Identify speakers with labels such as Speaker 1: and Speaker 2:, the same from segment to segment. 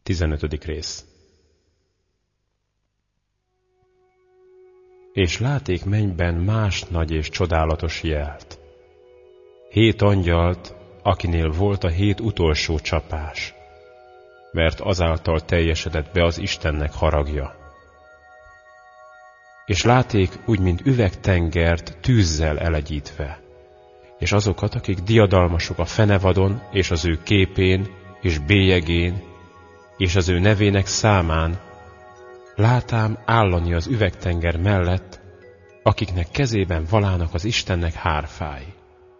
Speaker 1: 15. rész. És láték mennyben más nagy és csodálatos jelt. 7 angyalt, akinél volt a 7 utolsó csapás, mert azáltal teljesedett be az Istennek haragja. És láték úgy, mint üvegtengert tűzzel elegyítve, és azokat, akik diadalmasok a fenevadon, és az ő képén, és bélyegén, és az ő nevének számán, látám állani az üvegtenger mellett, akiknek kezében valának az Istennek hárfái.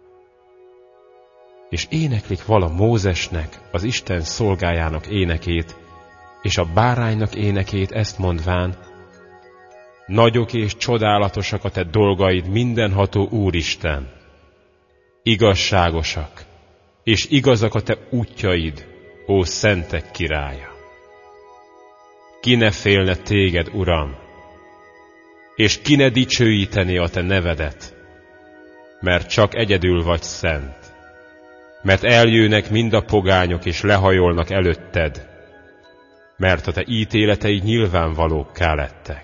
Speaker 1: És éneklik vala Mózesnek, az Isten szolgájának énekét, és a báránynak énekét, ezt mondván: nagyok és csodálatosak a te dolgaid, mindenható Úristen, igazságosak, és igazak a te útjaid, ó szentek királya. Ki ne félne téged, Uram, és ki ne dicsőítené a te nevedet, mert csak egyedül vagy szent, mert eljönnek mind a pogányok, és lehajolnak előtted, mert a te ítéleteid nyilvánvalókká lettek.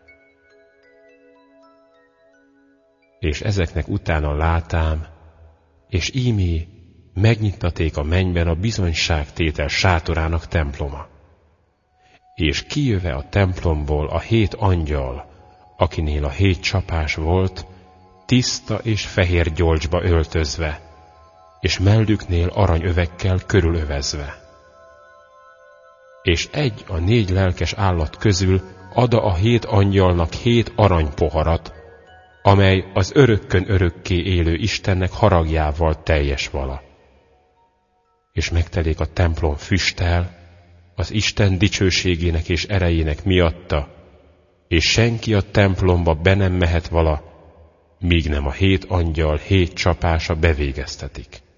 Speaker 1: És ezeknek utána látám, és ímé megnyittaték a mennyben a bizonyságtétel sátorának temploma. És kijöve a templomból a 7 angyal, akinél a 7 csapás volt, tiszta és fehér gyolcsba öltözve, és mellüknél aranyövekkel körülövezve. És egy a 4 lelkes állat közül ad a 7 angyalnak 7 aranypoharat, amely az örökkön örökké élő Istennek haragjával teljes vala. És megtelik a templom füsttel, az Isten dicsőségének és erejének miatta, és senki a templomba be nem mehet vala, míg nem a 7 angyal 7 csapása bevégeztetik.